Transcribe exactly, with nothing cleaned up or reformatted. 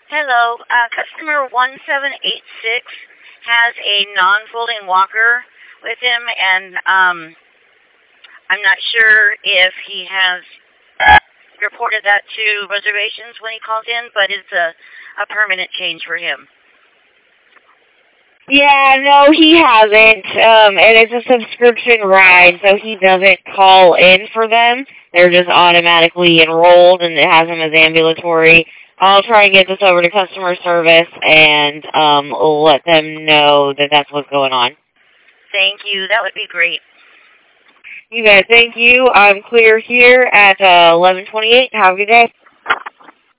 Hello, uh, customer one seven eight six has a non-folding walker with him, and um, I'm not sure if he has reported that to reservations when he called in, but it's a, a permanent change for him. Yeah, no, he hasn't. Um, and it's a subscription ride, so he doesn't call in for them. They're just automatically enrolled, and it has them as ambulatory. I'll try and get this over to customer service and um, let them know that that's what's going on. Thank you. That would be great. You guys, thank you. I'm clear here at uh, eleven twenty-eight. Have a good day.